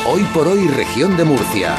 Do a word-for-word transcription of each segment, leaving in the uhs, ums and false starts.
Hoy por hoy, región de Murcia.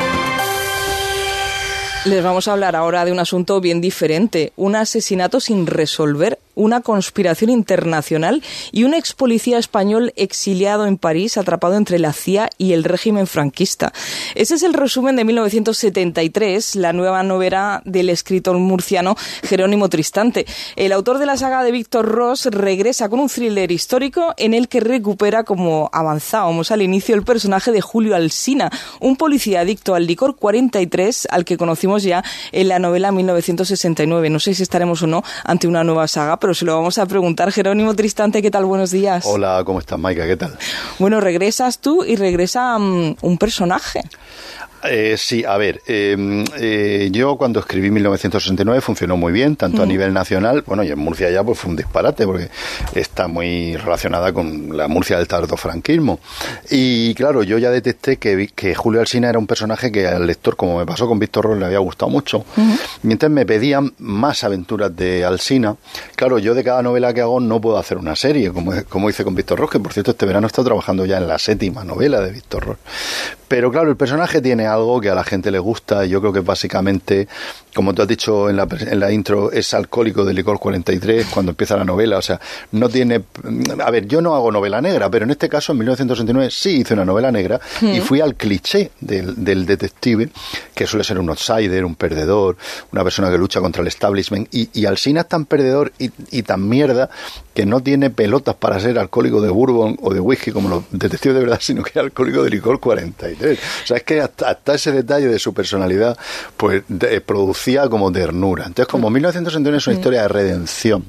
Les vamos a hablar ahora de un asunto bien diferente, un asesinato sin resolver, una conspiración internacional y un ex policía español exiliado en París, atrapado entre la C I A y el régimen franquista. Ese es el resumen de mil novecientos setenta y tres, la nueva novela del escritor murciano Jerónimo Tristante. El autor de la saga de Víctor Ros regresa con un thriller histórico en el que recupera, como avanzábamos al inicio, el personaje de Julio Alsina, un policía adicto al licor cuarenta y tres, al que conocimos ya en la novela mil novecientos sesenta y nueve. No sé si estaremos o no ante una nueva saga, pero se lo vamos a preguntar. Jerónimo Tristante, ¿qué tal? Buenos días. Hola, ¿cómo estás, Maika? ¿Qué tal? Bueno, regresas tú y regresa um, un personaje. Eh, sí, a ver, eh, eh, yo cuando escribí mil novecientos sesenta y nueve funcionó muy bien, tanto mm. a nivel nacional, bueno, y en Murcia ya pues fue un disparate, porque está muy relacionada con la Murcia del tardofranquismo. Y claro, yo ya detecté que, que Julio Alsina era un personaje que al lector, como me pasó con Víctor Ros, le había gustado mucho. Mm. Y entonces me pedían más aventuras de Alsina. Claro, yo de cada novela que hago no puedo hacer una serie, como, como hice con Víctor Ros, que por cierto este verano he estado trabajando ya en la séptima novela de Víctor Ros. Pero claro, el personaje tiene algo que a la gente le gusta, y yo creo que básicamente, como tú has dicho en la, en la intro, es alcohólico de licor cuarenta y tres cuando empieza la novela. O sea, no tiene... A ver, yo no hago novela negra, pero en este caso, en mil novecientos sesenta y nueve, sí hice una novela negra mm. y fui al cliché del, del detective, que suele ser un outsider, un perdedor, una persona que lucha contra el establishment, y, y Alsina es tan perdedor y, y tan mierda que no tiene pelotas para ser alcohólico de bourbon o de whisky como los detectives de verdad, sino que es alcohólico de licor cuarenta y tres. O sea, es que hasta, hasta ese detalle de su personalidad pues de, producía como ternura. Entonces, como mil novecientos sesenta y nueve es una historia de redención,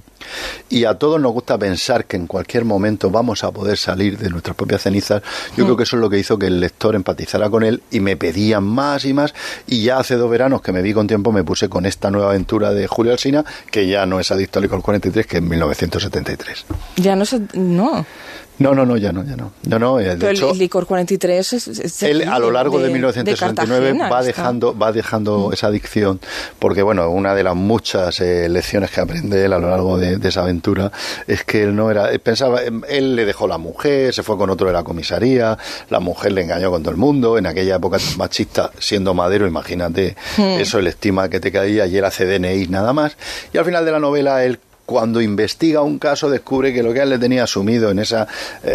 y a todos nos gusta pensar que en cualquier momento vamos a poder salir de nuestras propias cenizas, yo mm. creo que eso es lo que hizo que el lector empatizara con él, y me pedían más y más, y ya hace dos veranos que me vi con tiempo me puse con esta nueva aventura de Julio Alsina, que ya no es adicto al licor cuarenta y tres, que es mil novecientos setenta y tres. Ya no sé, no... No, no, no, ya no, ya no. no, no de Pero hecho, el licor cuarenta y tres es, es él a lo largo de, de mil novecientos sesenta y nueve de va dejando, va dejando mm. esa adicción, porque bueno, una de las muchas eh, lecciones que aprende él a lo largo de, de esa aventura es que él no era, él pensaba, él le dejó la mujer, se fue con otro de la comisaría, la mujer le engañó con todo el mundo, en aquella época machista, siendo madero, imagínate, mm. eso, él estima que te caía, y él hace D N I nada más, y al final de la novela él, cuando investiga un caso, descubre que lo que él le tenía sumido en esa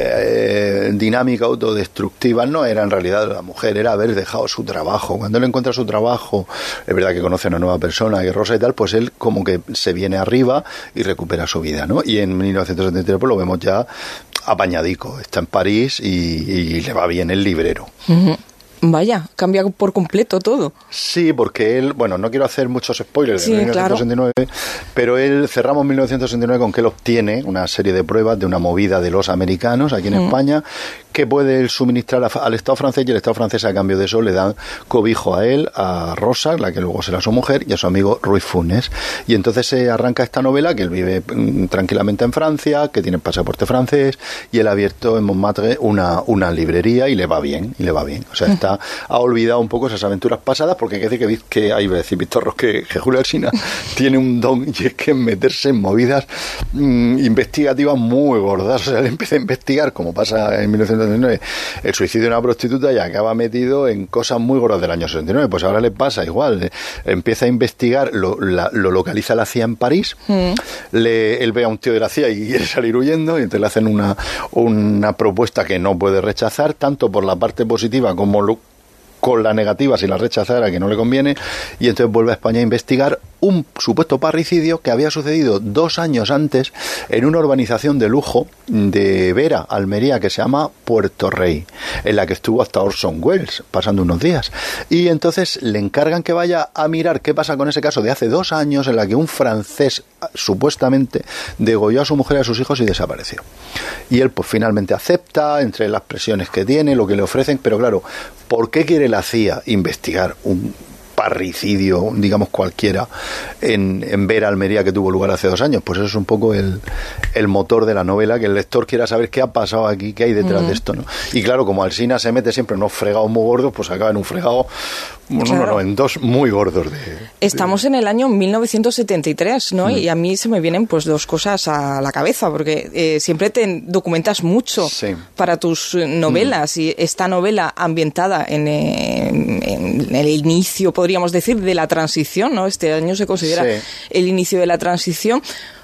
eh, dinámica autodestructiva no era en realidad la mujer, era haber dejado su trabajo. Cuando él encuentra su trabajo, es verdad que conoce a una nueva persona, que es Rosa y tal, pues él como que se viene arriba y recupera su vida, ¿no? Y en mil novecientos setenta y tres pues lo vemos ya apañadico, está en París y, y le va bien el librero. Uh-huh. Vaya, cambia por completo todo. Sí, porque él, bueno, no quiero hacer muchos spoilers de sí, mil novecientos sesenta y nueve, claro. Pero él, cerramos mil novecientos sesenta y nueve con que él obtiene una serie de pruebas de una movida de los americanos aquí en mm. España, que puede él suministrar a, al Estado francés, y el Estado francés a cambio de eso le dan cobijo a él, a Rosa, la que luego será su mujer, y a su amigo Ruiz Funes. Y entonces se arranca esta novela, que él vive mm, tranquilamente en Francia, que tiene pasaporte francés, y él ha abierto en Montmartre una, una librería, y le va bien, y le va bien. O sea, está ha olvidado un poco esas aventuras pasadas, porque hay que decir que, que ahí va a decir Víctor Ros que, que Julio Alsina tiene un don, y es que meterse en movidas mmm, investigativas muy gordas. O sea, él empieza a investigar, como pasa en mil novecientos setenta y nueve, el suicidio de una prostituta, y acaba metido en cosas muy gordas del año sesenta y nueve. Pues ahora le pasa igual, empieza a investigar, lo, la, lo localiza la C I A en París, mm. le, él ve a un tío de la C I A y quiere salir huyendo, y entonces le hacen una, una propuesta que no puede rechazar, tanto por la parte positiva como lo, con la negativa, si la rechazara, que no le conviene, y entonces vuelve a España a investigar un supuesto parricidio que había sucedido dos años antes en una urbanización de lujo de Vera, Almería, que se llama Puerto Rey, en la que estuvo hasta Orson Welles pasando unos días. Y entonces le encargan que vaya a mirar qué pasa con ese caso de hace dos años, en la que un francés supuestamente degolló a su mujer y a sus hijos y desapareció. Y él pues finalmente acepta, entre las presiones que tiene, lo que le ofrecen, pero claro, ¿por qué quiere la C I A investigar un parricidio, digamos cualquiera, en, en Vera, Almería, que tuvo lugar hace dos años. Pues eso es un poco el, el motor de la novela, que el lector quiera saber qué ha pasado aquí, qué hay detrás uh-huh. de esto, ¿no? Y claro, como Alsina se mete siempre en unos fregados muy gordos, pues acaba en un fregado, bueno, claro. no, no, en dos muy gordos. De, Estamos de... en el año mil novecientos setenta y tres, ¿no? Uh-huh. Y a mí se me vienen pues dos cosas a la cabeza, porque eh, siempre te documentas mucho sí. para tus novelas, uh-huh. y esta novela ambientada en, en, en el inicio, podríamos decir, de la transición, ¿no? Este año se considera sí. el inicio de la transición.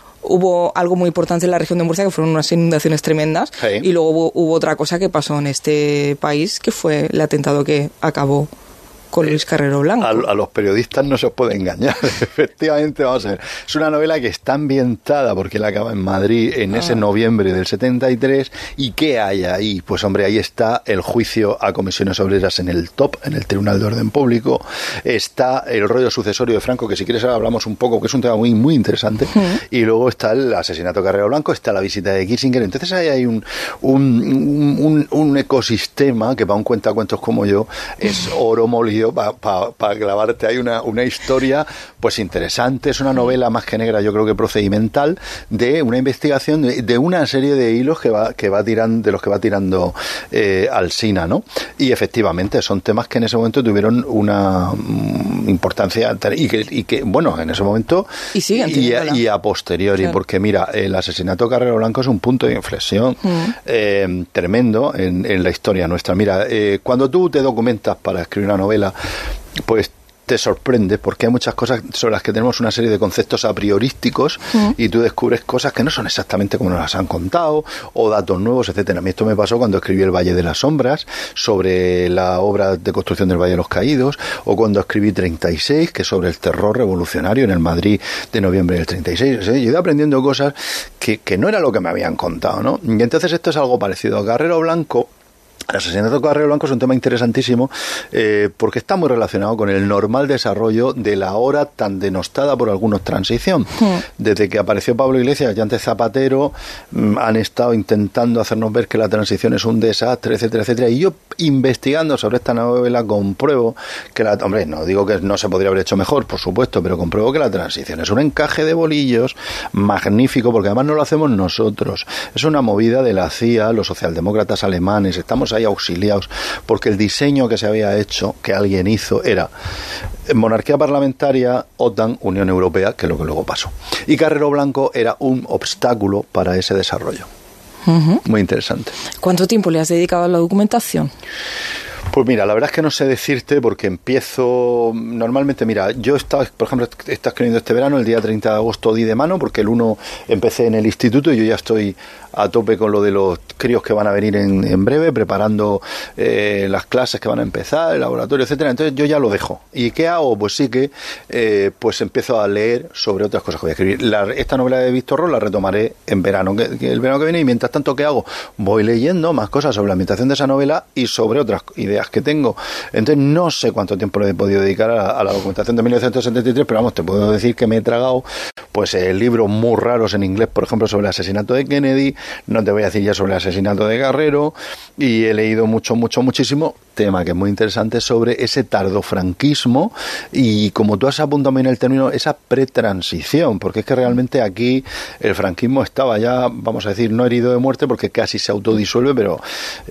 Hubo algo muy importante en la región de Murcia, que fueron unas inundaciones tremendas, sí. y luego hubo, hubo otra cosa que pasó en este país, que fue el atentado que acabó con Luis Carrero Blanco. A, a los periodistas no se os puede engañar, efectivamente, vamos a ver. Es una novela que está ambientada, porque la acaba en Madrid en ah. ese noviembre del setenta y tres, ¿y qué hay ahí? Pues hombre, ahí está el juicio a comisiones obreras en el T O P, en el Tribunal de Orden Público, está el rollo sucesorio de Franco, que si quieres ahora hablamos un poco, que es un tema muy muy interesante, uh-huh. y luego está el asesinato de Carrero Blanco, está la visita de Kissinger. Entonces ahí hay un, un, un, un ecosistema que para un cuentacuentos como yo es oro molido para pa, pa clavarte. Hay una, una historia pues interesante, es una novela más que negra, yo creo que procedimental, de una investigación de, de una serie de hilos que va, que va tirando, de los que va tirando eh, Alsina, ¿no? Y efectivamente son temas que en ese momento tuvieron una um, importancia y que, y que, bueno, en ese momento y, siguen y, a, y a posteriori, claro. porque mira, el asesinato de Carrero Blanco es un punto de inflexión mm. eh, tremendo en, en la historia nuestra. Mira, eh, cuando tú te documentas para escribir una novela, pues te sorprende, porque hay muchas cosas sobre las que tenemos una serie de conceptos a priorísticos mm. y tú descubres cosas que no son exactamente como nos las han contado, o datos nuevos, etcétera. A mí esto me pasó cuando escribí El Valle de las Sombras, sobre la obra de construcción del Valle de los Caídos, o cuando escribí treinta y seis, que es sobre el terror revolucionario en el Madrid de noviembre del treinta y seis. O sea, yo he ido aprendiendo cosas que, que no era lo que me habían contado, ¿no? Y entonces esto es algo parecido a Carrero Blanco. El asesinato de Carrero Blanco es un tema interesantísimo eh, porque está muy relacionado con el normal desarrollo de la ahora tan denostada por algunos transición. Sí. Desde que apareció Pablo Iglesias y antes Zapatero, mmm, han estado intentando hacernos ver que la transición es un desastre, etcétera, etcétera. Y yo, investigando sobre esta novela, compruebo que la... Hombre, no digo que no se podría haber hecho mejor, por supuesto, pero compruebo que la transición es un encaje de bolillos magnífico, porque además no lo hacemos nosotros. Es una movida de la C I A, los socialdemócratas alemanes, estamos ahí auxiliados, porque el diseño que se había hecho, que alguien hizo, era monarquía parlamentaria, OTAN, Unión Europea, que es lo que luego pasó. Y Carrero Blanco era un obstáculo para ese desarrollo. Uh-huh. Muy interesante. ¿Cuánto tiempo le has dedicado a la documentación? Pues mira, la verdad es que no sé decirte, porque empiezo normalmente, mira, yo estaba, por ejemplo, he estado escribiendo este verano, el día treinta de agosto di de mano, porque el uno empecé en el instituto y yo ya estoy a tope con lo de los críos que van a venir en, en breve, preparando eh, las clases que van a empezar, el laboratorio, etcétera. Entonces yo ya lo dejo. ¿Y qué hago? Pues sí que eh, pues empiezo a leer sobre otras cosas que voy a escribir. La, esta novela de Víctor Ros la retomaré en verano, que, que el verano que viene, y mientras tanto, ¿qué hago? Voy leyendo más cosas sobre la ambientación de esa novela y sobre otras ideas que tengo. Entonces no sé cuánto tiempo le he podido dedicar a, a la documentación de mil novecientos setenta y tres, pero vamos, te puedo decir que me he tragado pues eh, libros muy raros en inglés, por ejemplo, sobre el asesinato de Kennedy, no te voy a decir ya sobre el asesinato de Carrero, y he leído mucho, mucho, muchísimo, tema que es muy interesante, sobre ese tardofranquismo y, como tú has apuntado en el término, esa pretransición, porque es que realmente aquí el franquismo estaba ya, vamos a decir, no herido de muerte, porque casi se autodisuelve, pero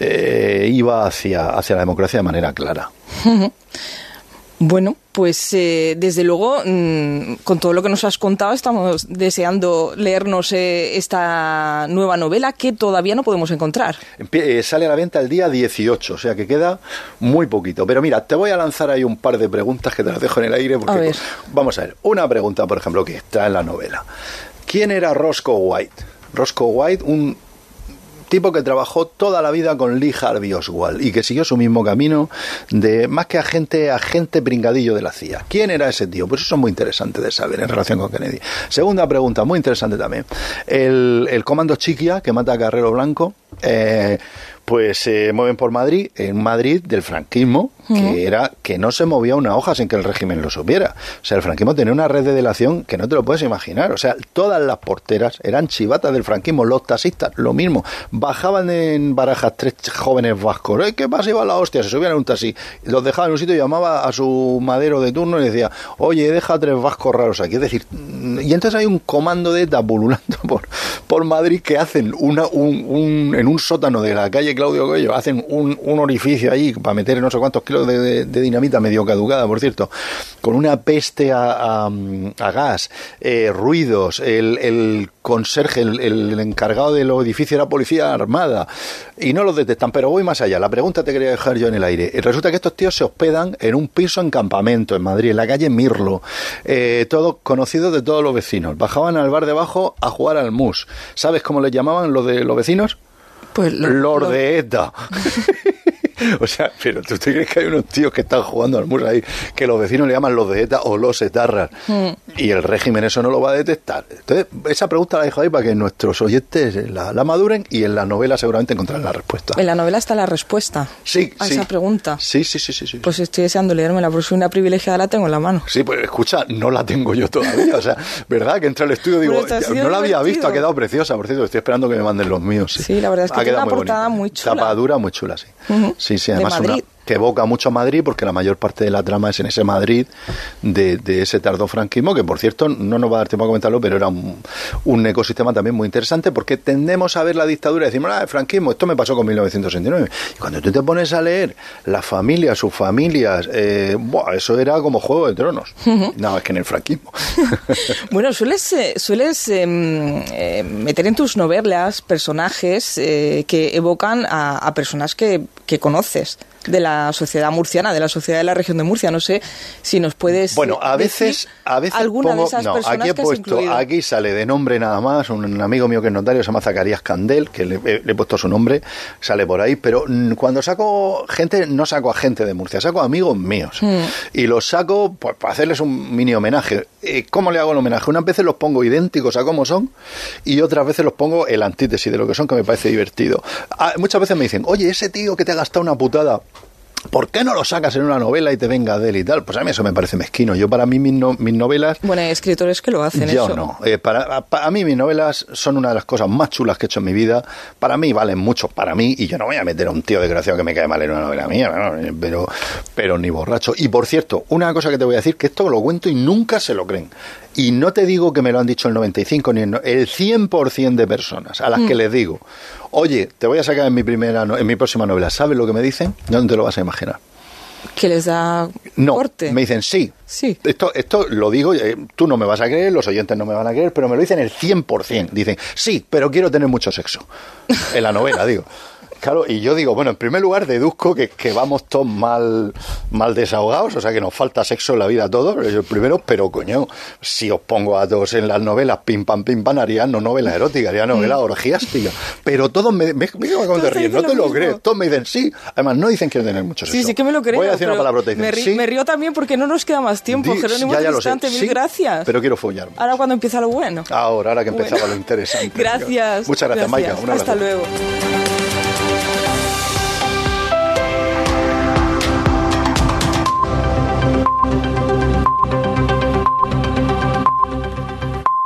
eh, iba hacia, hacia la democracia de manera clara. Bueno, pues eh, desde luego, mmm, con todo lo que nos has contado, estamos deseando leernos eh, esta nueva novela que todavía no podemos encontrar. Eh, sale a la venta el día dieciocho, o sea que queda muy poquito. Pero mira, te voy a lanzar ahí un par de preguntas que te las dejo en el aire, porque, a ver. Vamos a ver, una pregunta, por ejemplo, que está en la novela. ¿Quién era Roscoe White? Roscoe White, un tipo que trabajó toda la vida con Lee Harvey Oswald y que siguió su mismo camino de más que agente, agente pringadillo de la C I A. ¿Quién era ese tío? Pues eso es muy interesante de saber en relación con Kennedy. Segunda pregunta, muy interesante también. El, el comando Chiquia, que mata a Carrero Blanco, eh, pues se mueven por Madrid, en Madrid del franquismo, uh-huh. que era que que no se movía una hoja sin que el régimen lo supiera. O sea, el franquismo tenía una red de delación que no te lo puedes imaginar. O sea, todas las porteras eran chivatas del franquismo, los taxistas, lo mismo. Bajaban en Barajas tres jóvenes vascos. ¿Eh? ¿Qué pasa? Iba la hostia, se subían en un taxi, los dejaban en un sitio y llamaba a su madero de turno y decía, oye, deja tres vascos raros aquí. Es decir, y entonces hay un comando de ETA pululando por, por Madrid que hacen una, un, un, en un sótano de la calle Claudio Coello, hacen un, un orificio ahí para meter no sé cuántos kilos de, de, de dinamita, medio caducada, por cierto, con una peste a, a, a gas, eh, ruidos, el, el conserje, el, el encargado de los edificios de la policía armada, y no los detectan. Pero voy más allá, la pregunta te quería dejar yo en el aire. Resulta que estos tíos se hospedan en un piso en campamento en Madrid, en la calle Mirlo, eh, todo conocido de todos los vecinos. Bajaban al bar de abajo a jugar al mus. ¿Sabes cómo les llamaban los de los vecinos? Pues lo, los lo... de ETA. O sea, pero ¿tú te crees que hay unos tíos que están jugando al mus ahí, que los vecinos le llaman los de ETA o los etarras? Mm. Y el régimen eso no lo va a detectar. Entonces, esa pregunta la dejo ahí para que nuestros oyentes la, la maduren, y en la novela seguramente encontrarán la respuesta. En la novela está la respuesta sí, a sí. esa pregunta. Sí, sí, sí, sí, sí. Pues estoy deseando leérmela, porque soy una privilegiada, la tengo en la mano. Sí, pues escucha, no la tengo yo todavía. O sea, ¿verdad? Que entré al estudio y digo, bueno, no la había visto, ha quedado preciosa. Por cierto, estoy esperando que me manden los míos. Sí, sí, la verdad es que ha tiene una muy portada bonita. muy chula. Tapadura muy chula, sí. Uh-huh. Sí, sí, además de Madrid. Una, que evoca mucho a Madrid, porque la mayor parte de la trama es en ese Madrid de, de ese tardofranquismo, que por cierto no nos va a dar tiempo a comentarlo, pero era un, un ecosistema también muy interesante, porque tendemos a ver la dictadura y decimos, ah, el franquismo, esto me pasó con mil novecientos sesenta y nueve. Y cuando tú te pones a leer las familias, sus familias, eh, buah, eso era como Juego de Tronos. Uh-huh. No, es que en el franquismo. Bueno, sueles, eh, sueles eh, eh, meter en tus novelas personajes eh, que evocan a, a personas que, que conoces de la sociedad murciana, de la sociedad de la región de Murcia. No sé si nos puedes bueno, a veces, a veces alguna pongo, de esas no, personas aquí he que has puesto, incluido. aquí sale de nombre nada más, un, un amigo mío que es notario, se llama Zacarías Candel, que le, le he puesto su nombre, sale por ahí, pero mm, cuando saco gente, no saco a gente de Murcia, saco a amigos míos, mm. y los saco pues, para hacerles un mini homenaje. Eh, ¿Cómo le hago el homenaje? Unas veces los pongo idénticos a cómo son, y otras veces los pongo el antítesis de lo que son, que me parece divertido. Ah, muchas veces me dicen, oye, ese tío que te ha gastado una putada, ¿por qué no lo sacas en una novela y te venga de él y tal? Pues a mí eso me parece mezquino. Yo, para mí, mis, no, mis novelas... Bueno, hay escritores que lo hacen, yo eso. Yo no. Eh, para, para a mí, mis novelas son una de las cosas más chulas que he hecho en mi vida. Para mí, valen mucho para mí, y yo no voy a meter a un tío desgraciado que me cae mal en una novela mía, ¿no? pero, pero ni borracho. Y, por cierto, una cosa que te voy a decir, que esto lo cuento y nunca se lo creen. Y no te digo que me lo han dicho el noventa y cinco ni el, el cien por ciento de personas a las mm. que les digo, oye, te voy a sacar en mi primera no, en mi próxima novela. ¿Sabes lo que me dicen? No te lo vas a imaginar. ¿Que les da no, corte? Me dicen sí. Sí. Esto, esto lo digo, eh, tú no me vas a creer, los oyentes no me van a creer, pero me lo dicen el cien por ciento. Dicen, sí, pero quiero tener mucho sexo. En la novela, digo. Claro, y yo digo, bueno, en primer lugar deduzco que, que vamos todos mal, mal desahogados, o sea que nos falta sexo en la vida a todos, yo primero, pero coño, si os pongo a todos en las novelas, pim pam pim pam, harían no novela erótica, harían novela orgiástica, pero todos me, me, me acabo de reír, no te lo crees, todos me dicen sí, además no dicen que quieren tener mucho sexo. Sí, sí que me lo creo. Voy a decir una palabrota, dicen, me, ri, sí, me río también porque no nos queda más tiempo, di, Jerónimo ya, ya Tristante, mil sí, gracias. Pero quiero follarme. Ahora cuando empieza lo bueno. Ahora, ahora que empezaba bueno. lo interesante. Gracias. Muchas gracias, gracias. Maika. Un Hasta abrazo. luego.